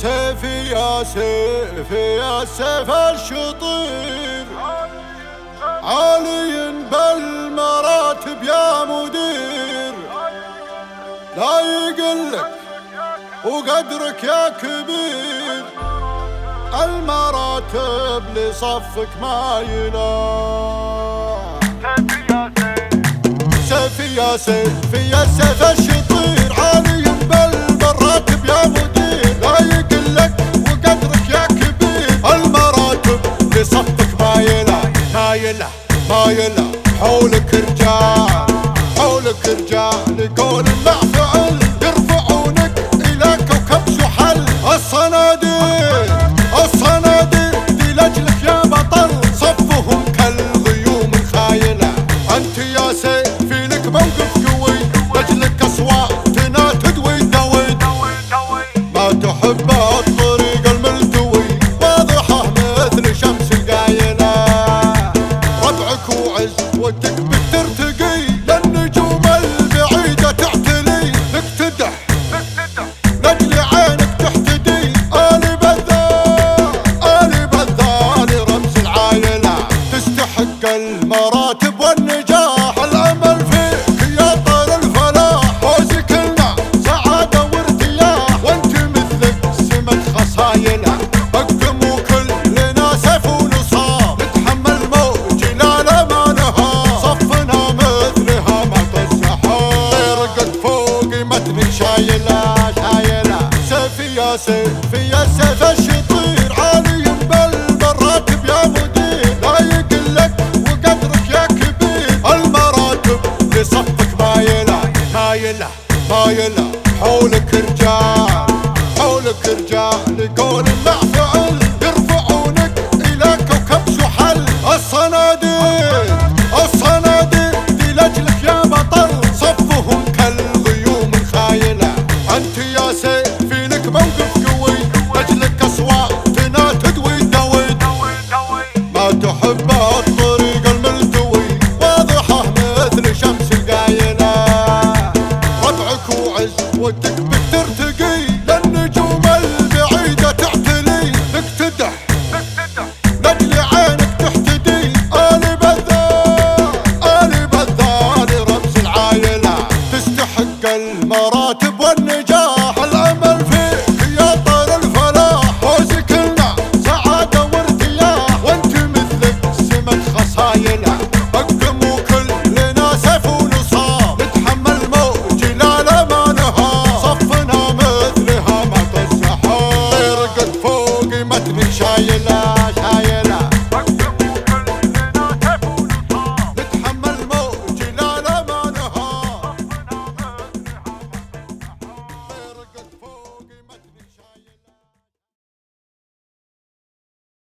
سيفي يا سيفي يا سيف الشطير، عالي بالمراتب يا مدير، لا يقلك وقدرك يا كبير، المراتب لصفك ما يلا. سيفي يا سيفي يا سيف الشطير، عالي بالمراتب يا مدير، لا يقلك وقدرك يا كبير، المراتب لصفك ما يلا ما يلا ما يلا. حولك رجال حولك رجال قول مع فعل، يرفعونك الى كوكب زحل. الصناديق الصناديق دي لاجلك يا بطل، صفهم كالغيوم الخايله. انت يا سيفي لك موقف قوي، لاجلك اصواتنا تدوي دوي، ما تحب الطريق الملتوي، واضحه مثل شمس القايله. ربعك وعزوتك بترتقي، للنجوم البعيده تعتلي، لك تدح لاجل عينك تحتدي. آل بذال آل بذال رمز العايله، تستحق المراتب والنجاح، الامل فيك يا طير الفلاح، فوزك لنا سعاده وارتياح، وانت مثلك سمة خصايله. اقدموا كلنا سيف ونصار، نتحمل موج لا ما نهار، صفنا مثلها ما تصحى، رقد فوقي متنك شايله شايله. سيفي يا سيفي يا سيف الشطير، عالي بالمراتب يا مدير، لا يقلك وقدرك يا كبير، المراتب لصفك ما يلا ما يلا ما يلا. حولك رجال حولك رجال قول مع فعل، يرفعونك الى كوكب زحل. الصناديق الصناديق دي لاجلك يا بطل، صفهم كالغيوم الخايله. انت يا سيفي لك موقف قوي، لاجلك اصواتنا تدوي دوي، ما تحب الطريق الملتوي، واضحه مثل شمس القايله. ربعك وعزوتك بترتقي، للنجوم البعيده تعتلي، لك تدح لاجل عينك تحتدي. آل بذال آل بذال رمز العايله، تستحق المراتب والنجاح، الامل فيك يا طير الفلاح، فوزك لنا سعاده وارتياح، وانت مثلك سمة خصايله. اقدموا كلنا سيف ونصار، نتحمل موج لا ما نهار، صفنا مثلها ما تصحى، رقد فوقي متنك شايله.